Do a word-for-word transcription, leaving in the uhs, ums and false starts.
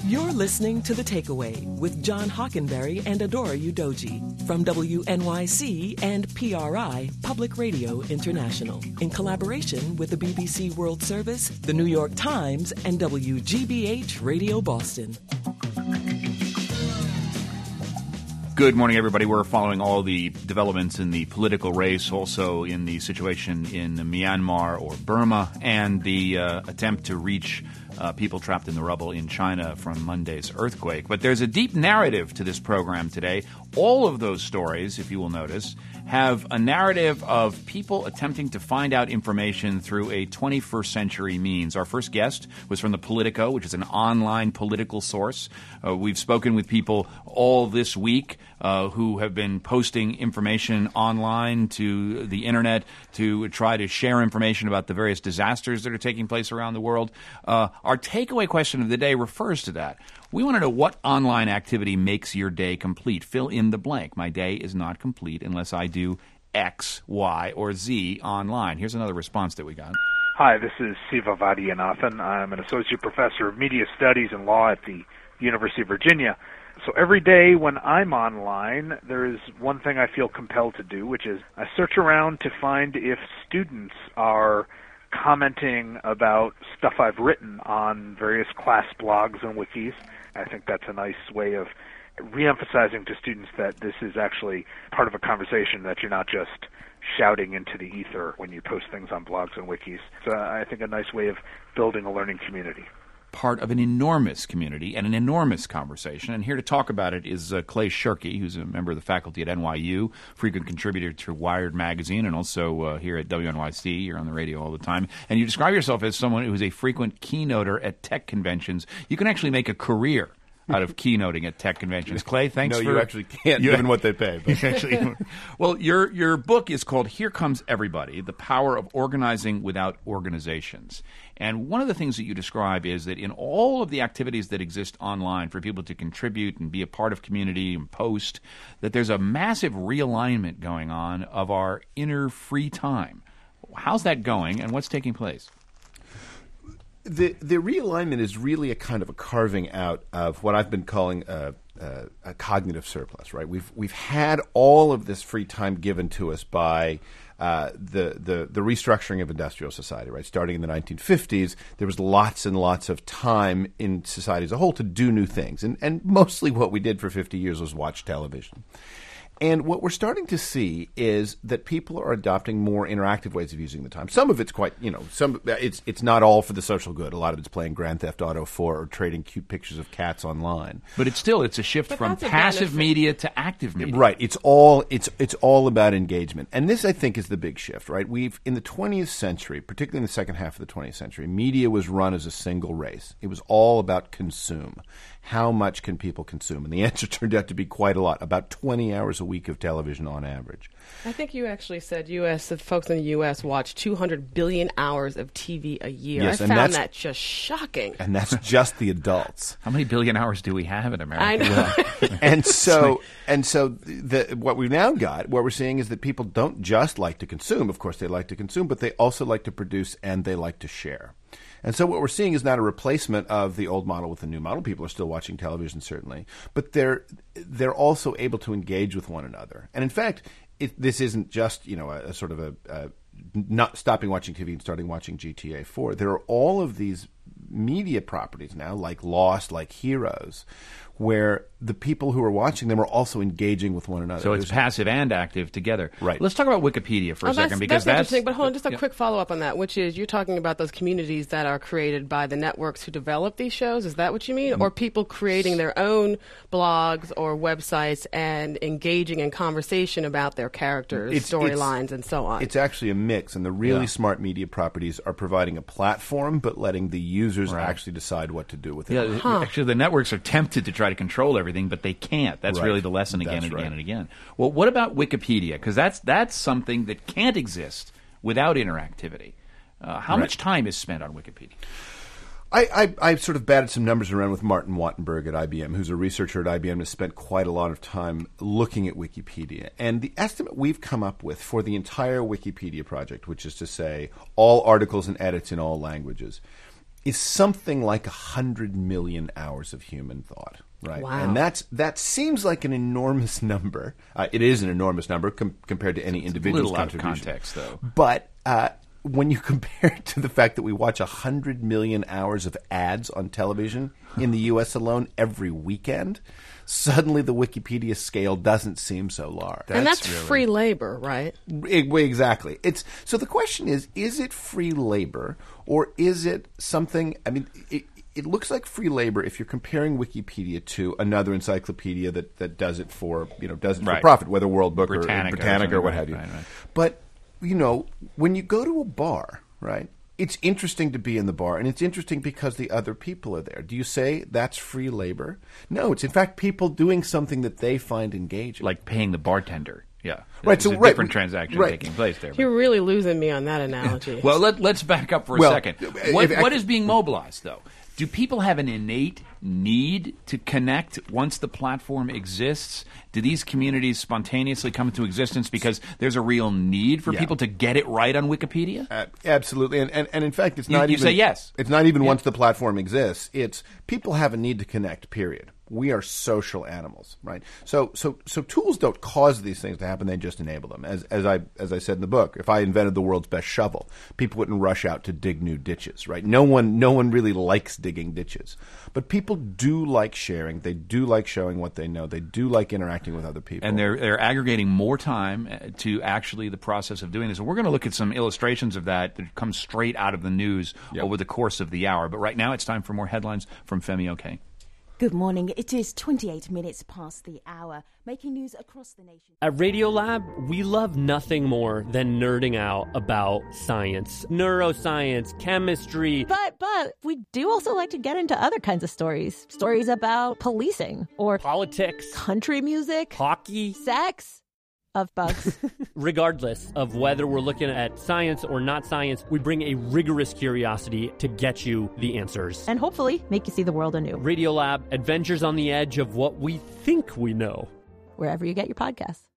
You're listening to The Takeaway with John Hockenberry and Adora Udoji from W N Y C and P R I, Public Radio International, in collaboration with the B B C World Service, the New York Times, and W G B H Radio Boston. Good morning, everybody. We're following all the developments in the political race, also in the situation in Myanmar or Burma, and the uh, attempt to reach uh, people trapped in the rubble in China from Monday's earthquake. But there's a deep narrative to this program today. All of those stories, if you will notice, have a narrative of people attempting to find out information through a twenty-first century means. Our first guest was from the Politico, which is an online political source. Uh, we've spoken with people all this week uh, who have been posting information online to the internet to try to share information about the various disasters that are taking place around the world. Uh, our takeaway question of the day refers to that. We want to know what online activity makes your day complete. Fill in the blank. My day is not complete unless I do X, Y, or Z online. Here's another response that we got. Hi, this is Siva Vaidyanathan. I'm an associate professor of media studies and law at the University of Virginia. So every day when I'm online, there is one thing I feel compelled to do, which is I search around to find if students are commenting about stuff I've written on various class blogs and wikis. I think that's a nice way of reemphasizing to students that this is actually part of a conversation, that you're not just shouting into the ether when you post things on blogs and wikis. So I think a nice way of building a learning community. Part of an enormous community and an enormous conversation. And here to talk about it is uh, Clay Shirky, who's a member of the faculty at N Y U, frequent contributor to Wired Magazine, and also uh, here at W N Y C. You're on the radio all the time. And you describe yourself as someone who's a frequent keynoter at tech conventions. You can actually make a career out of keynoting at tech conventions. Clay, thanks no, for... No, you actually can't, you, given what they pay. But. actually, well, your your book is called Here Comes Everybody, The Power of Organizing Without Organizations. And one of the things that you describe is that in all of the activities that exist online for people to contribute and be a part of community and post, that there's a massive realignment going on of our inner free time. How's that going, and what's taking place? The the realignment is really a kind of a carving out of what I've been calling a, a, a cognitive surplus, right? We've we've had all of this free time given to us by uh, the, the the restructuring of industrial society, right? Starting in the nineteen fifties, there was lots and lots of time in society as a whole to do new things, and and mostly what we did for fifty years was watch television. And what we're starting to see is that people are adopting more interactive ways of using the time. Some of it's quite, you know, some it's it's not all for the social good. A lot of it's playing Grand Theft Auto four or trading cute pictures of cats online. But it's still it's a shift but from passive media to active media. Right. It's all it's it's all about engagement. And this, I think, is the big shift, right? We've in the twentieth century, particularly in the second half of the twentieth century, media was run as a single race. It was all about consume. How much can people consume? And the answer turned out to be quite a lot, about twenty hours a week of television on average. I think you actually said U S that folks in the U S watch two hundred billion hours of T V a year. Yes, I and found that's, that just shocking. And that's just the adults. How many billion hours do we have in America? I know. Yeah. and so, and so, the, what we've now got, what we're seeing is that people don't just like to consume. Of course, they like to consume, but they also like to produce and they like to share. And so what we're seeing is not a replacement of the old model with the new model. People are still watching television, certainly, but they're they're also able to engage with one another. And in fact, it, this isn't just you know a, a sort of a, a not stopping watching T V and starting watching G T A four. There are all of these media properties now, like Lost, like Heroes, where the people who are watching them are also engaging with one another. So it's There's, passive and active together. Right. Let's talk about Wikipedia for oh, a second. That's, because that's, that's interesting, but hold on, just a yeah. quick follow-up on that, which is you're talking about those communities that are created by the networks who develop these shows. Is that what you mean? Mm-hmm. Or people creating their own blogs or websites and engaging in conversation about their characters, storylines, and so on? It's actually a mix, and the really yeah. smart media properties are providing a platform but letting the users right. actually decide what to do with it. Yeah, huh. Actually, the networks are tempted to try to control everything, but they can't. That's right. really the lesson again that's and right. again and again. Well, what about Wikipedia? Because that's that's something that can't exist without interactivity. Uh, how right. much time is spent on Wikipedia? I, I, I sort of batted some numbers around with Martin Wattenberg at I B M, who's a researcher at I B M and has spent quite a lot of time looking at Wikipedia. And the estimate we've come up with for the entire Wikipedia project, which is to say all articles and edits in all languages, is something like one hundred million hours of human thought. Right, wow. And that's that seems like an enormous number. Uh, it is an enormous number com- compared to any individual's little out of contribution. context, though. But uh, when you compare it to the fact that we watch one hundred million hours of ads on television in the U S alone every weekend, suddenly the Wikipedia scale doesn't seem so large. And that's, that's really... free labor, right? It, exactly. It's so the question is: is it free labor, or is it something? I mean. It, It looks like free labor if you're comparing Wikipedia to another encyclopedia that, that does it for you know does it right. for profit, whether World Book Britannica or Britannica or, or what right, have you. Right, right. But you know, when you go to a bar, right? It's interesting to be in the bar, and it's interesting because the other people are there. Do you say that's free labor? No, it's in fact people doing something that they find engaging, like paying the bartender. Yeah, right. There's so a right, different transaction right. taking place there. You're really losing me on that analogy. Well, let, let's back up for a well, second. What, if, what is being mobilized, though? Do people have an innate need to connect once the platform exists? Do these communities spontaneously come into existence because there's a real need for yeah. people to get it right on Wikipedia? Uh, absolutely, and, and and in fact, it's you, not you even. say yes. It's not even yeah. once the platform exists. It's people have a need to connect. Period. We are social animals, right? So, so, so tools don't cause these things to happen; they just enable them. As, as I, as I said in the book, if I invented the world's best shovel, people wouldn't rush out to dig new ditches, right? No one, no one really likes digging ditches, but people do like sharing. They do like showing what they know. They do like interacting with other people, and they're they're aggregating more time to actually the process of doing this. And we're going to look at some illustrations of that that come straight out of the news yep. over the course of the hour. But right now, it's time for more headlines from Femi Oke. Good morning. It is twenty-eight minutes past the hour, making news across the nation. At Radiolab, we love nothing more than nerding out about science, neuroscience, chemistry. But, but, we do also like to get into other kinds of stories. Stories about policing or politics, country music, hockey, sex. Of bugs. Regardless of whether we're looking at science or not science, we bring a rigorous curiosity to get you the answers. And hopefully make you see the world anew. Radiolab, adventures on the edge of what we think we know. Wherever you get your podcasts.